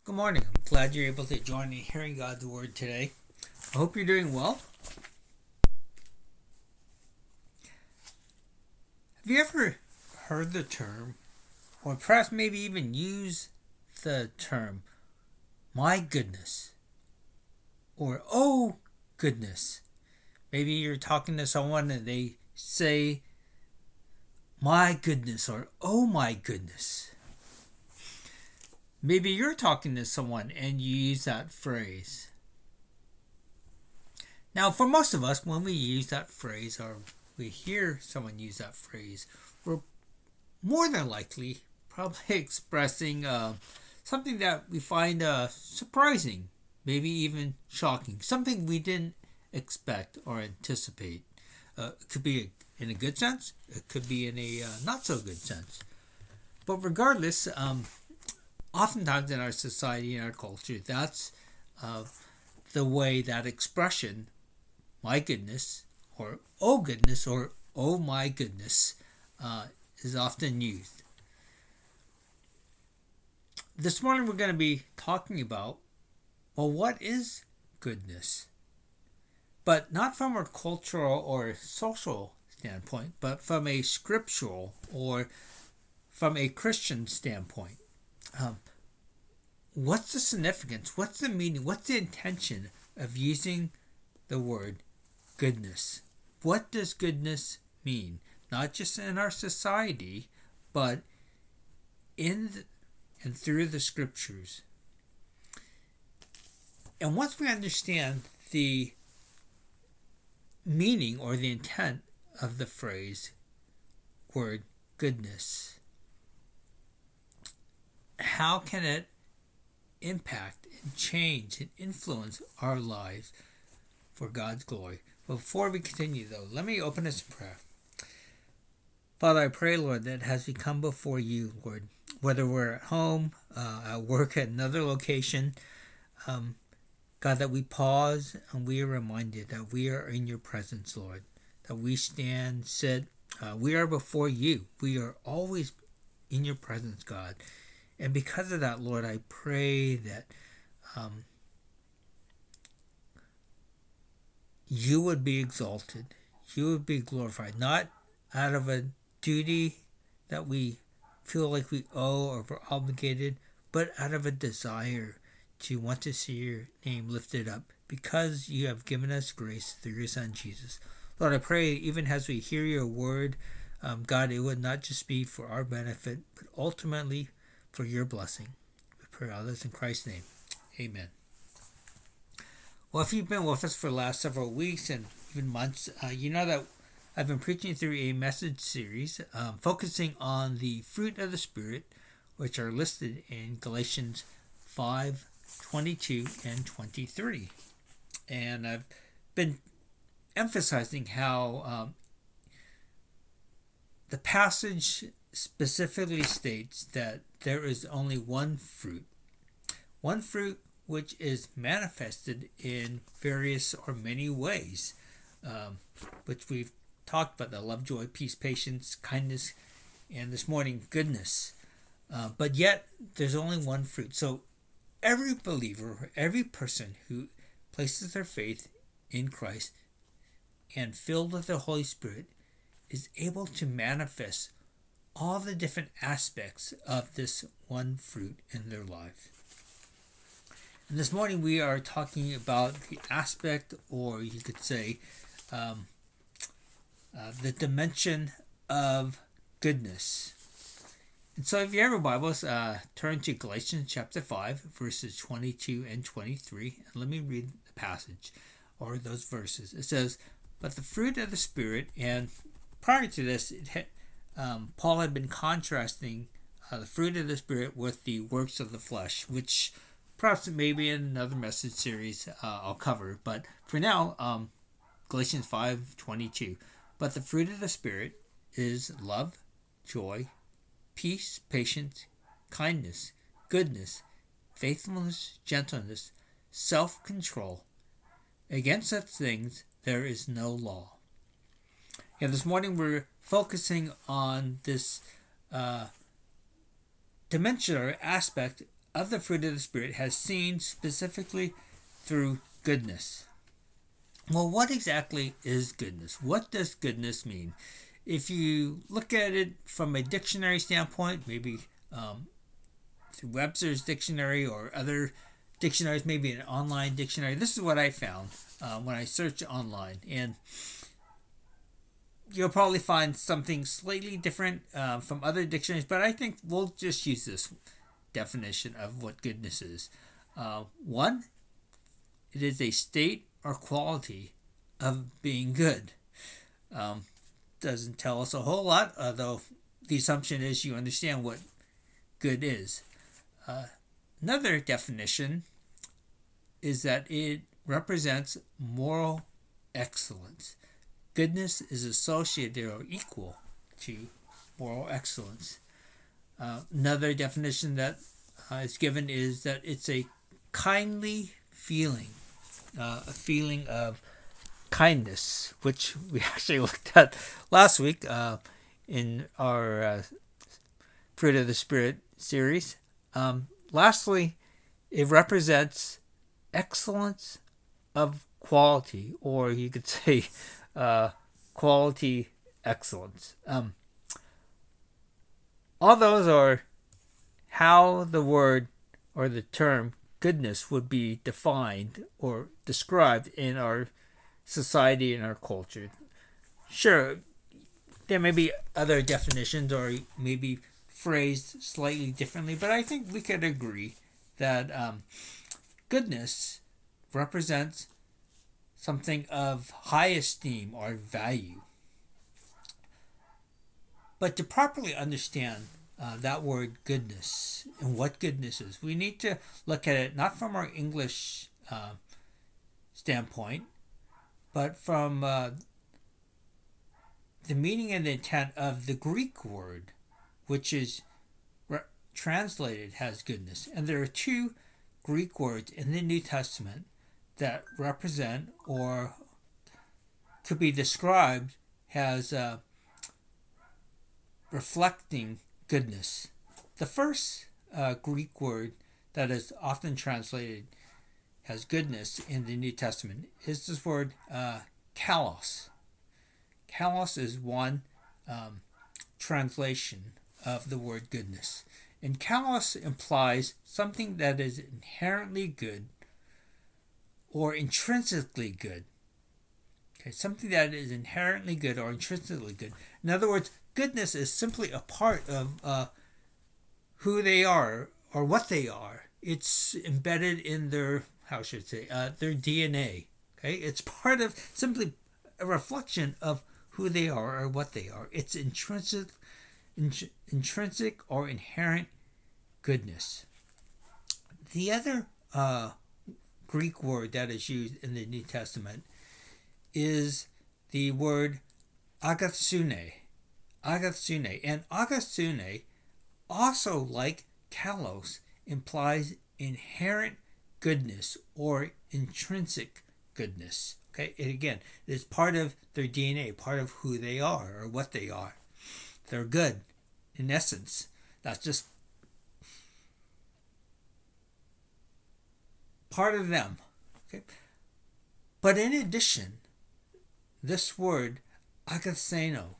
Good morning. I'm glad you're able to join me hearing God's Word today. I hope you're doing well. Have you ever heard the term, or perhaps maybe even used the term, my goodness, or oh goodness? Maybe you're talking to someone and they say, my goodness, or oh my goodness. Maybe you're talking to someone and you use that phrase. Now, for most of us, when we use that phrase or we hear someone use that phrase, we're more than likely probably expressing something that we find surprising, maybe even shocking, something we didn't expect or anticipate. It could be in a good sense, it could be in a not so good sense. But regardless, oftentimes in our society, in our culture, that's the way that expression, my goodness, or oh my goodness, is often used. This morning we're going to be talking about, well, what is goodness? But not from a cultural or social standpoint, but from a scriptural or from a Christian standpoint. What's the significance? What's the meaning? What's the intention of using the word goodness? What does goodness mean? Not just in our society, but and through the scriptures. And once we understand the meaning or the intent of the phrase, word goodness, how can it impact and change and influence our lives for God's glory? Before we continue, though, let me open us in prayer. Father, I pray, Lord, that as we come before you, Lord, whether we're at home, at work, at another location, God, that we pause and we are reminded that we are in your presence, Lord, that we stand, sit, we are before you. We are always in your presence, God. And because of that, Lord, I pray that you would be exalted, you would be glorified, not out of a duty that we feel like we owe or we're obligated, but out of a desire to want to see your name lifted up because you have given us grace through your Son, Jesus. Lord, I pray even as we hear your word, God, it would not just be for our benefit, but ultimately for your blessing. We pray all this in Christ's name. Amen. Well, if you've been with us for the last several weeks and even months, you know that I've been preaching through a message series focusing on the fruit of the Spirit, which are listed in Galatians 5:22 and 23. And I've been emphasizing how the passage specifically states that there is only one fruit which is manifested in various or many ways, which we've talked about: the love, joy, peace, patience, kindness, and this morning, goodness. But yet, there's only one fruit. So every believer, every person who places their faith in Christ and filled with the Holy Spirit is able to manifest all the different aspects of this one fruit in their life. And this morning we are talking about the aspect, or you could say, the dimension of goodness. And so if you have your Bibles, turn to Galatians chapter 5, verses 22 and 23. And let me read the passage, or those verses. It says, "But the fruit of the Spirit," and prior to this, Paul had been contrasting the fruit of the Spirit with the works of the flesh, which perhaps maybe in another message series I'll cover. But for now, Galatians 5:22. "But the fruit of the Spirit is love, joy, peace, patience, kindness, goodness, faithfulness, gentleness, self-control. Against such things there is no law." And this morning we're focusing on this dimension or aspect of the fruit of the Spirit has seen specifically through goodness. Well, what exactly is goodness? What does goodness mean? If you look at it from a dictionary standpoint, maybe through Webster's dictionary or other dictionaries, maybe an online dictionary, this is what I found when I searched online. And you'll probably find something slightly different from other dictionaries, but I think we'll just use this definition of what goodness is. One, it is a state or quality of being good. Doesn't tell us a whole lot, although the assumption is you understand what good is. Another definition is that it represents moral excellence. Goodness is associated or equal to moral excellence. Another definition that is given is that it's a kindly feeling, a feeling of kindness, which we actually looked at last week in our Fruit of the Spirit series. Lastly, it represents excellence of quality, or you could say quality excellence. All those are how the word or the term goodness would be defined or described in our society and our culture. Sure, there may be other definitions or maybe phrased slightly differently, but I think we could agree that goodness represents something of high esteem or value. But to properly understand that word goodness and what goodness is, we need to look at it not from our English standpoint, but from the meaning and the intent of the Greek word, which is translated as goodness. And there are two Greek words in the New Testament that represent or could be described as reflecting goodness. The first Greek word that is often translated as goodness in the New Testament is this word kalos. Kalos is one translation of the word goodness. And kalos implies something that is inherently good or intrinsically good. Okay, something that is inherently good or intrinsically good. In other words, goodness is simply a part of who they are or what they are. It's embedded in their, their DNA. Okay, it's part of simply a reflection of who they are or what they are. It's intrinsic or inherent goodness. The other Greek word that is used in the New Testament is the word agathune. Agathune. And agathune, also like kalos, implies inherent goodness or intrinsic goodness. Okay, and again, it's part of their DNA, part of who they are or what they are. They're good, in essence. That's just part of them. Okay, but in addition, this word agatheno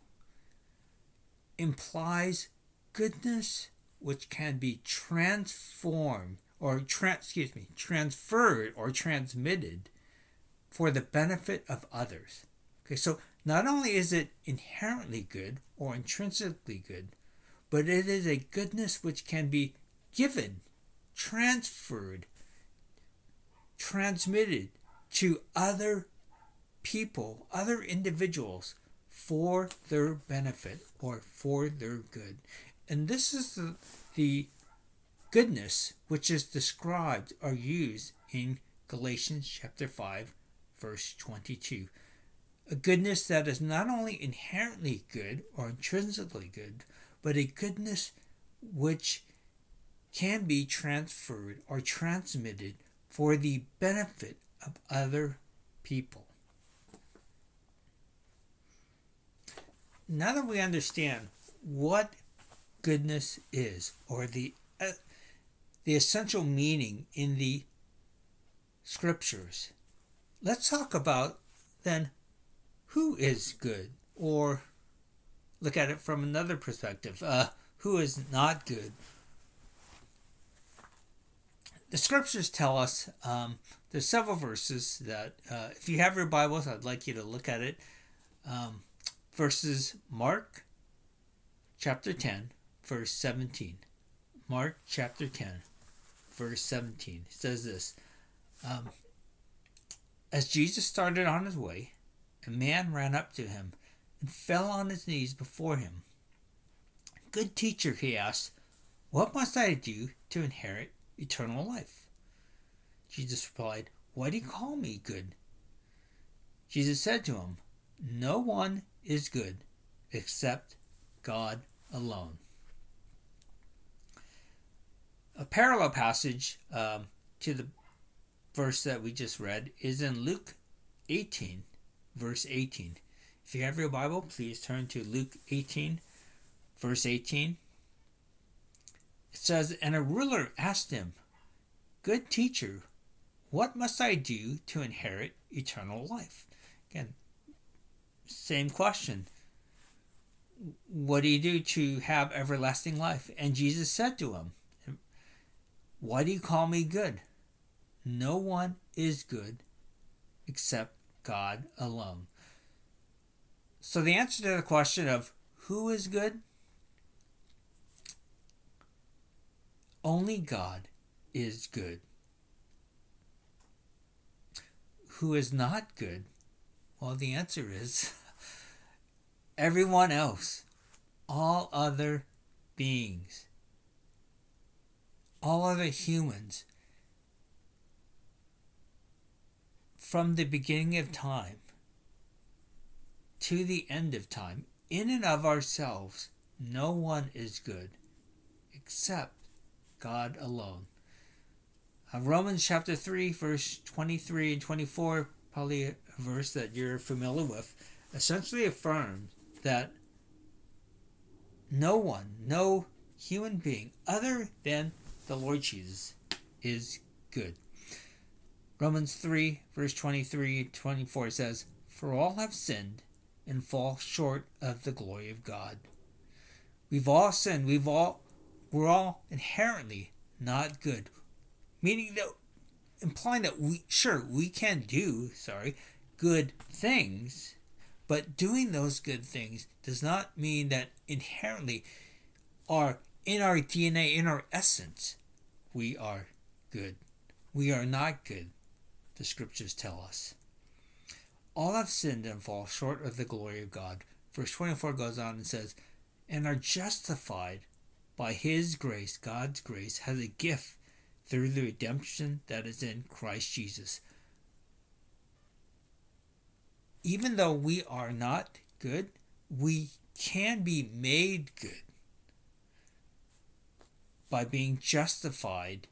implies goodness which can be transformed or transferred or transmitted for the benefit of others. Okay, so not only is it inherently good or intrinsically good, but it is a goodness which can be given, transferred, transmitted to other people, other individuals for their benefit or for their good. And this is the goodness which is described or used in Galatians chapter 5, verse 22. A goodness that is not only inherently good or intrinsically good, but a goodness which can be transferred or transmitted for the benefit of other people. Now that we understand what goodness is, or the the essential meaning in the scriptures. Let's talk about then who is good, or look at it from another perspective. Who is not good? The scriptures tell us there's several verses that, if you have your Bibles, I'd like you to look at it. Verses Mark chapter 10, verse 17. Mark chapter 10, verse 17. It says this. As Jesus started on his way, a man ran up to him and fell on his knees before him. "Good teacher," he asked, "what must I do to inherit eternal life?" Jesus replied, "Why do you call me good?" Jesus said to him, "No one is good except God alone." A parallel passage to the verse that we just read is in Luke 18, verse 18. If you have your Bible, please turn to Luke 18, verse 18. It says, "And a ruler asked him, 'Good teacher, what must I do to inherit eternal life?'" Again, same question. What do you do to have everlasting life? And Jesus said to him, "Why do you call me good? No one is good except God alone." So the answer to the question of who is good? Only God is good. Who is not good? Well, the answer is everyone else, all other beings, all other humans, from the beginning of time to the end of time, in and of ourselves, no one is good except God alone. Romans chapter 3, verse 23 and 24, probably a verse that you're familiar with, essentially affirms that no one, no human being other than the Lord Jesus is good. Romans 3, verse 23 and 24 says, "For all have sinned and fall short of the glory of God." We've all sinned. We're all inherently not good. Meaning that, implying that we can do, good things, but doing those good things does not mean that inherently are in our DNA, in our essence, we are good. We are not good, the scriptures tell us. All have sinned and fall short of the glory of God. Verse 24 goes on and says, "And are justified by his grace." God's grace has a gift through the redemption that is in Christ Jesus. Even though we are not good, we can be made good by being justified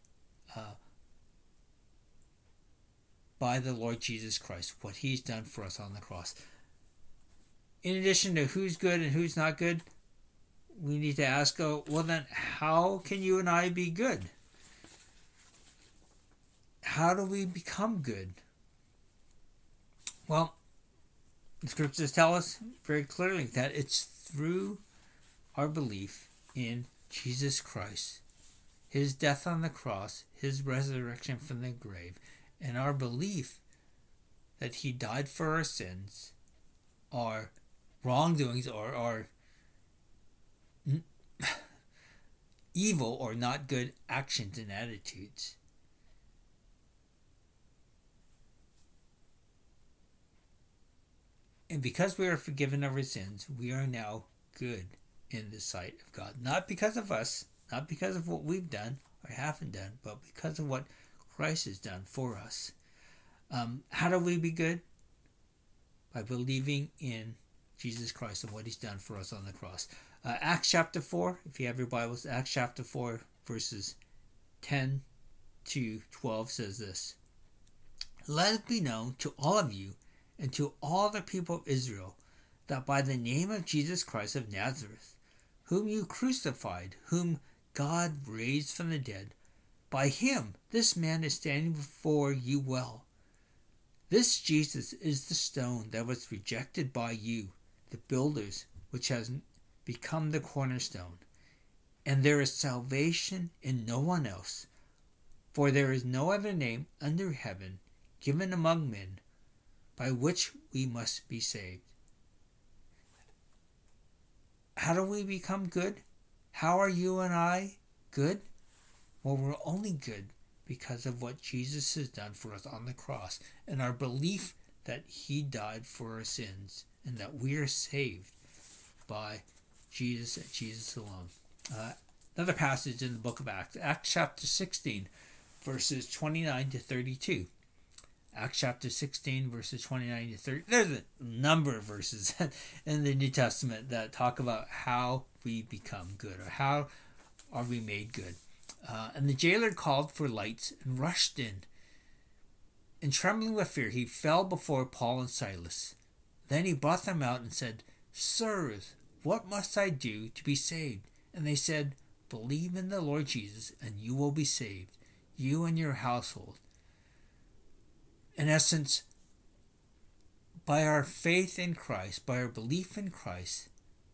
by the Lord Jesus Christ, what he's done for us on the cross. In addition to who's good and who's not good, we need to ask, well then, how can you and I be good? How do we become good? Well, the scriptures tell us very clearly that it's through our belief in Jesus Christ, his death on the cross, his resurrection from the grave, and our belief that he died for our sins, our wrongdoings, or our evil or not good actions and attitudes. And because we are forgiven of our sins, we are now good in the sight of God. Not because of us, not because of what we've done or haven't done, but because of what Christ has done for us. How do we be good? By believing in Jesus Christ and what he's done for us on the cross. Acts chapter 4, if you have your Bibles, Acts chapter 4, verses 10 to 12 says this. "Let it be known to all of you and to all the people of Israel that by the name of Jesus Christ of Nazareth, whom you crucified, whom God raised from the dead, By him, this man is standing before you well. This Jesus is the stone that was rejected by you, the builders, which has become the cornerstone. And there is salvation in no one else, for there is no other name under heaven given among men by which we must be saved. How do we become good? How are you and I good? Well, we're only good because of what Jesus has done for us on the cross and our belief that he died for our sins and that we are saved by Jesus and Jesus alone. Another passage in the book of Acts, Acts chapter 16, verses 29 to 32. Acts chapter 16, verses 29 to 30. There's a number of verses in the New Testament that talk about how we become good, or how are we made good. And the jailer called for lights and rushed in. And trembling with fear, he fell before Paul and Silas. Then he brought them out and said, Sirs, what must I do to be saved? And they said, Believe in the Lord Jesus, and you will be saved, you and your household. In essence, by our faith in Christ, by our belief in Christ,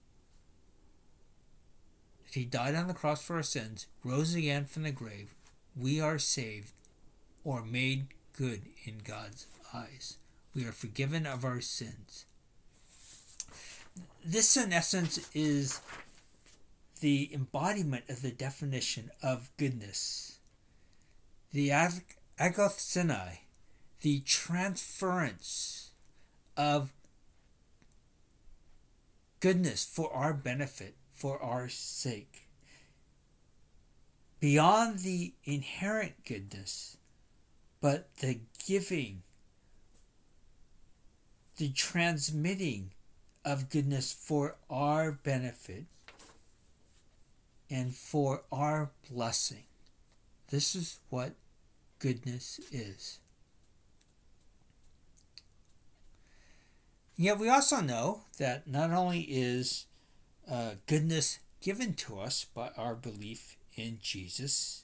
that he died on the cross for our sins, rose again from the grave, we are saved or made good in God's eyes. We are forgiven of our sins. This, in essence, is the embodiment of the definition of goodness. The agathosynai, the transference of goodness for our benefit, for our sake. Beyond the inherent goodness, but the giving, the transmitting of goodness for our benefit and for our blessing. This is what goodness is. Yet we also know that not only is goodness given to us by our belief in Jesus,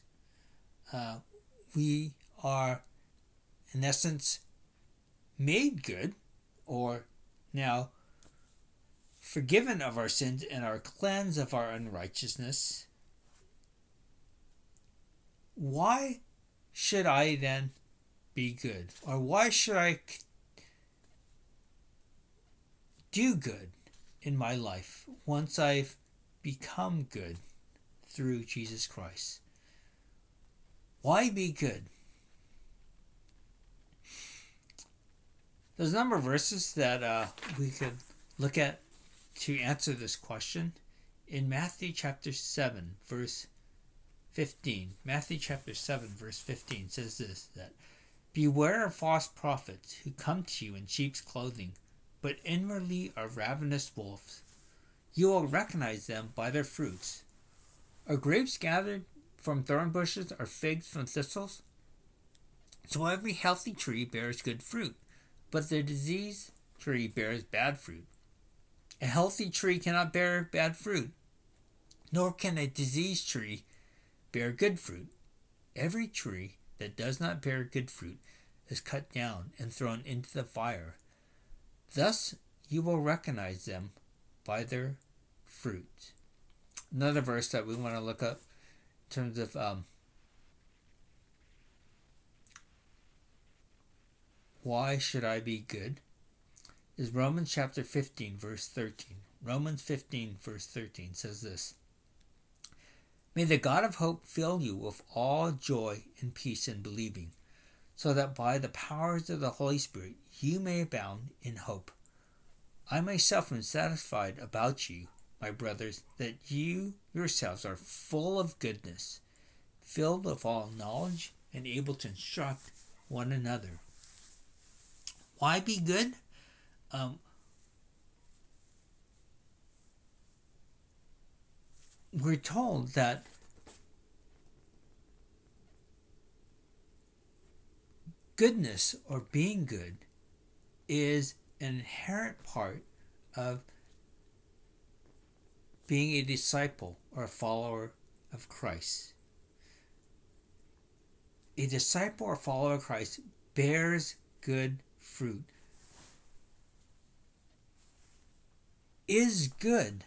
we are, in essence, made good, or now forgiven of our sins and are cleansed of our unrighteousness. Why should I then be good? Or why should I do good in my life once I've become good through Jesus Christ? Why be good? There's a number of verses that we could look at to answer this question. In Matthew chapter 7, verse 15, Matthew chapter 7, verse 15 says this, that beware of false prophets who come to you in sheep's clothing, but inwardly are ravenous wolves. You will recognize them by their fruits. Are grapes gathered from thorn bushes, or figs from thistles? So every healthy tree bears good fruit, but the diseased tree bears bad fruit. A healthy tree cannot bear bad fruit, nor can a diseased tree bear good fruit. Every tree that does not bear good fruit is cut down and thrown into the fire. Thus you will recognize them by their fruit. Another verse that we want to look up in terms of why should I be good is Romans chapter 15, verse 13. Romans 15, verse 13 says this, May the God of hope fill you with all joy and peace in believing, so that by the powers of the Holy Spirit you may abound in hope. I myself am satisfied about you, my brothers, that you yourselves are full of goodness, filled with all knowledge, and able to instruct one another. Why be good? We're told that goodness, or being good, is an inherent part of being a disciple or a follower of Christ. A disciple or follower of Christ bears good fruit. Is good.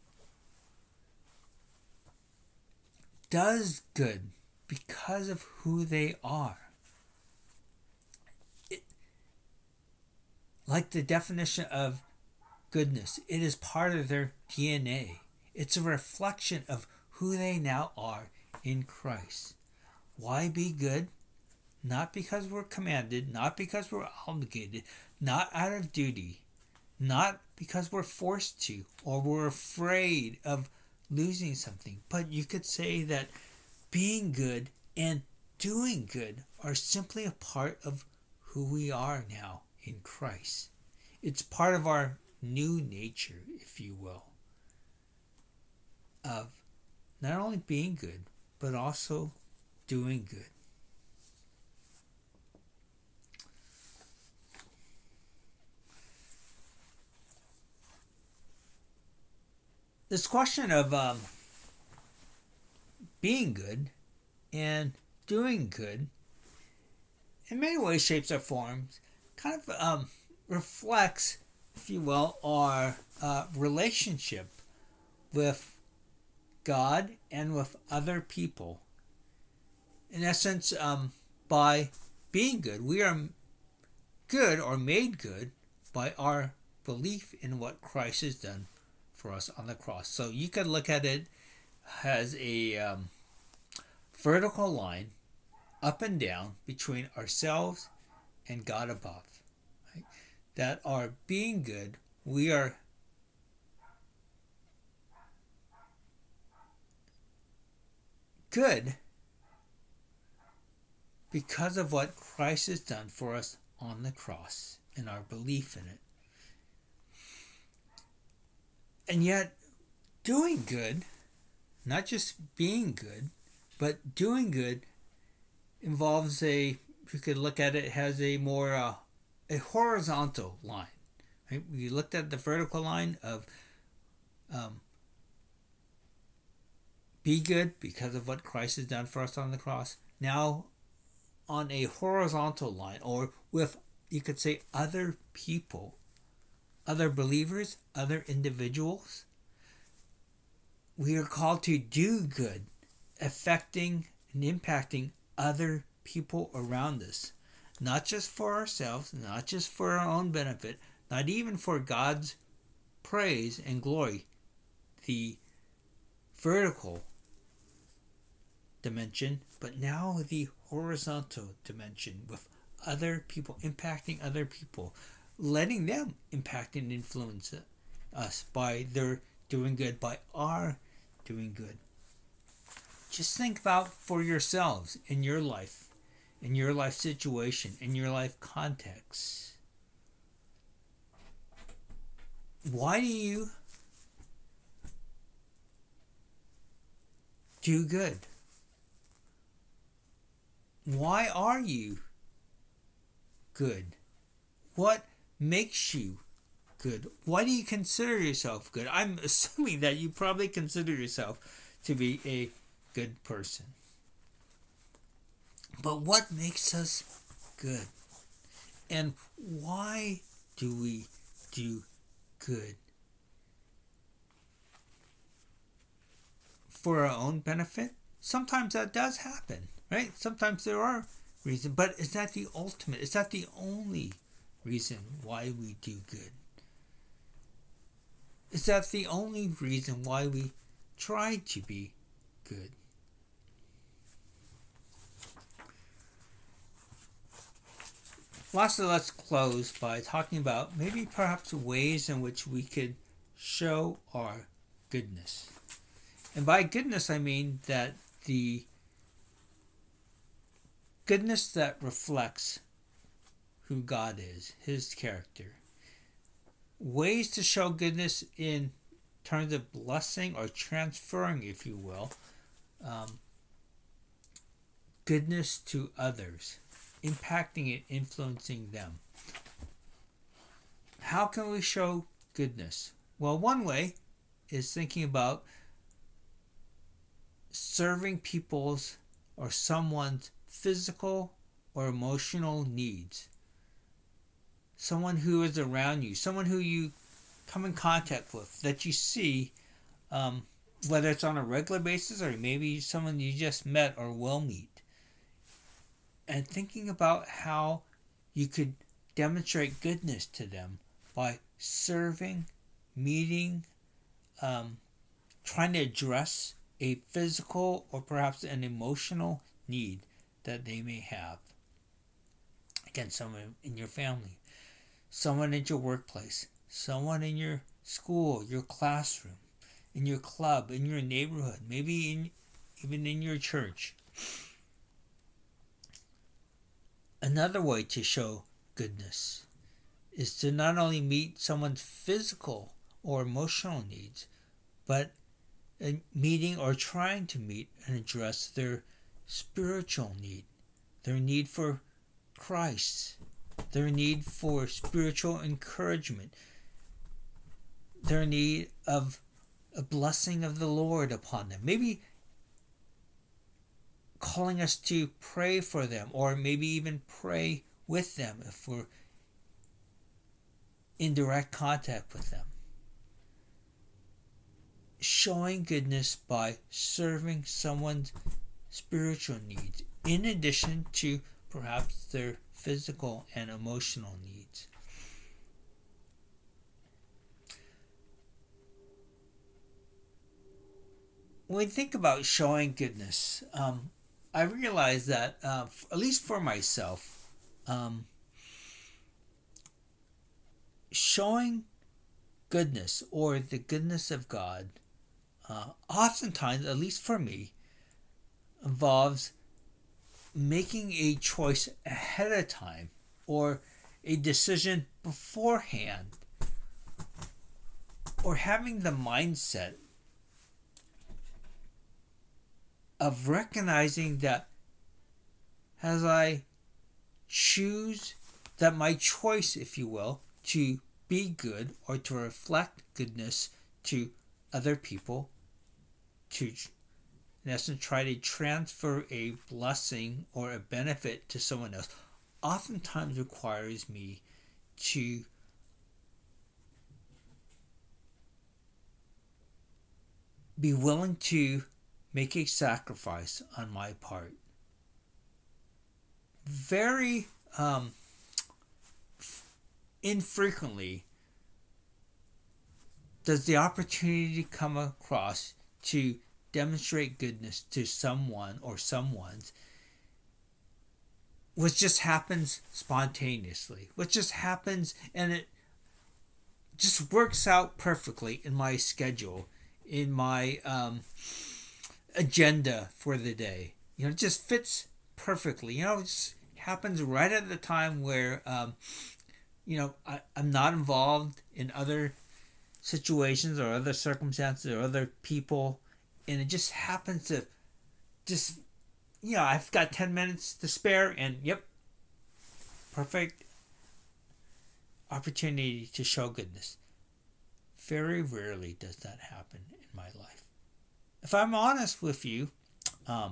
Does good because of who they are. Like the definition of goodness, it is part of their DNA. It's a reflection of who they now are in Christ. Why be good? Not because we're commanded, not because we're obligated, not out of duty, not because we're forced to or we're afraid of losing something. But you could say that being good and doing good are simply a part of who we are now in Christ. It's part of our new nature, if you will, of not only being good, but also doing good. This question of being good and doing good in many ways, shapes, or forms kind of reflects, if you will, our relationship with God and with other people. In essence, by being good, we are good or made good by our belief in what Christ has done for us on the cross. So you could look at it as a vertical line up and down between ourselves and God above. Right? That our being good, we are good because of what Christ has done for us on the cross and our belief in it. And yet, doing good, not just being good, but doing good involves you could look at it as a more a horizontal line. Right? We looked at the vertical line of be good because of what Christ has done for us on the cross. Now, on a horizontal line, or with, you could say, other people, other believers, other individuals, we are called to do good, affecting and impacting other people around us. Not just for ourselves, not just for our own benefit, not even for God's praise and glory. The vertical dimension, but now the horizontal dimension with other people, impacting other people, letting them impact and influence us by their doing good, by our doing good. Just think about for yourselves in your life situation, in your life context. Why do you do good? Why are you good? What makes you good? Why do you consider yourself good? I'm assuming that you probably consider yourself to be a good person. But what makes us good? And why do we do good? For our own benefit? Sometimes that does happen, right? Sometimes there are reasons, but is that the ultimate? Is that the only reason why we do good? Is that the only reason why we try to be good? Lastly, let's close by talking about maybe perhaps ways in which we could show our goodness. And by goodness, I mean that the goodness that reflects who God is, His character. Ways to show goodness in terms of blessing or transferring, if you will, goodness to others, impacting and influencing them. How can we show goodness? Well, one way is thinking about serving people's or someone's physical or emotional needs. Someone who is around you, someone who you come in contact with, that you see, whether it's on a regular basis or maybe someone you just met or will meet. And thinking about how you could demonstrate goodness to them by serving, meeting, trying to address a physical or perhaps an emotional need that they may have. Again, someone in your family, someone at your workplace, someone in your school, your classroom, in your club, in your neighborhood, maybe even in your church. Another way to show goodness is to not only meet someone's physical or emotional needs, but meeting or trying to meet and address their spiritual need, their need for Christ, their need for spiritual encouragement, their need of a blessing of the Lord upon them. Maybe calling us to pray for them, or maybe even pray with them if we're in direct contact with them. Showing goodness by serving someone's spiritual needs, in addition to perhaps their physical and emotional needs. When we think about showing goodness, I realize that, at least for myself, showing goodness or the goodness of God, oftentimes, at least for me, involves making a choice ahead of time or a decision beforehand, or having the mindset of recognizing that as I choose, that my choice, if you will, to be good or to reflect goodness to other people, to in essence try to transfer a blessing or a benefit to someone else, oftentimes requires me to be willing to make a sacrifice on my part. Very infrequently does the opportunity come across to demonstrate goodness to someone or someone's, which just happens spontaneously, which just happens and it just works out perfectly in my schedule, in my agenda for the day. It just fits perfectly. It just happens right at the time where I'm not involved in other situations or other circumstances or other people, and it just happens to I've got 10 minutes to spare, and perfect opportunity to show goodness. Very rarely does that happen in my life. If I'm honest with you, I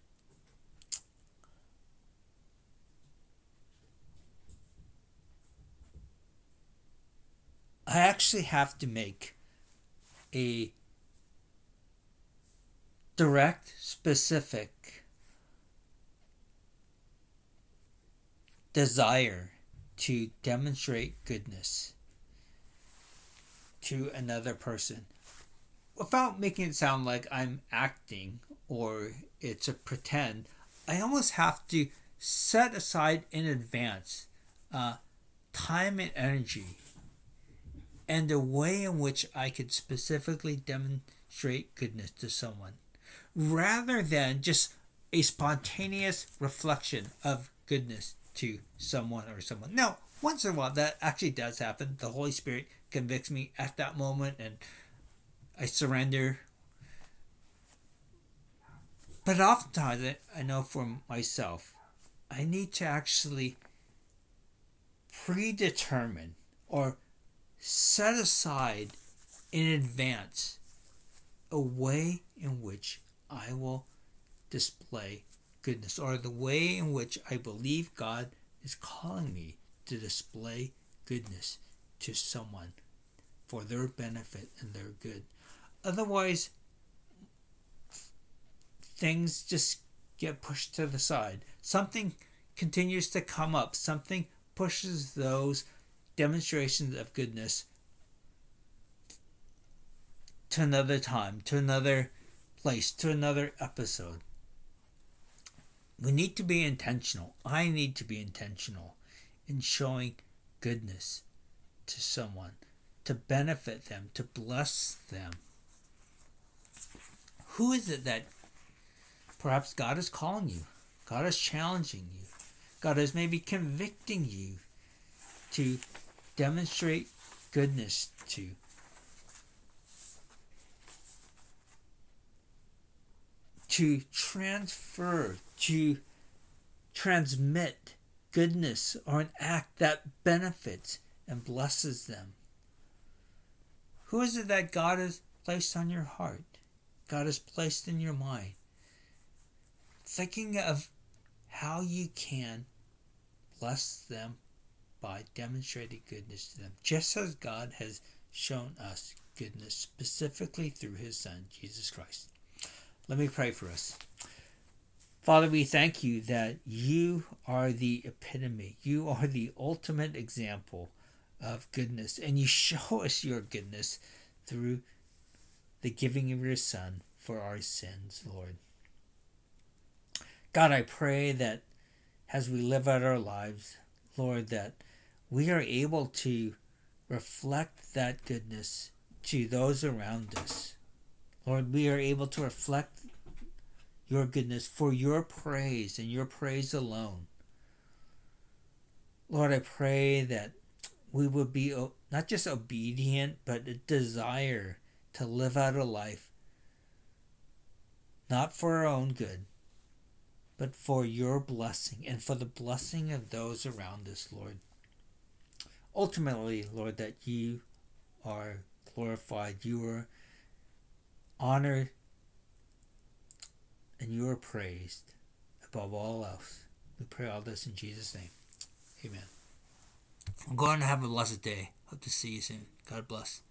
actually have to make a direct, specific desire to demonstrate goodness to another person without making it sound like I'm acting or it's a pretend. I almost have to set aside in advance time and energy and the way in which I could specifically demonstrate goodness to someone, rather than just a spontaneous reflection of goodness to someone or someone. Now, once in a while, that actually does happen. The Holy Spirit convicts me at that moment and I surrender. But oftentimes, I know for myself, I need to actually predetermine or set aside in advance a way in which I will display goodness, or the way in which I believe God is calling me to display goodness to someone for their benefit and their good. Otherwise, things just get pushed to the side. Something continues to come up. Something pushes those demonstrations of goodness to another time, to another place, to another episode. We need to be intentional. I need to be intentional in showing goodness to someone, to benefit them, to bless them. Who is it that perhaps God is calling you? God is challenging you. God is maybe convicting you to demonstrate goodness to transfer, to transmit goodness or an act that benefits and blesses them. Who is it that God has placed on your heart? God has placed in your mind? Thinking of how you can bless them by demonstrating goodness to them, just as God has shown us goodness specifically through his Son, Jesus Christ. Let me pray for us. Father, we thank you that you are the epitome. You are the ultimate example of goodness, and you show us your goodness through the giving of your Son for our sins, Lord. God, I pray that as we live out our lives, Lord, that we are able to reflect that goodness to those around us. Lord, we are able to reflect your goodness for your praise and your praise alone. Lord, I pray that we would be not just obedient, but a desire to live out a life not for our own good, but for your blessing and for the blessing of those around us, Lord. Ultimately, Lord, that you are glorified, you are honored, and you are praised above all else. We pray all this in Jesus' name. Amen. I'm going to have a blessed day. Hope to see you soon. God bless.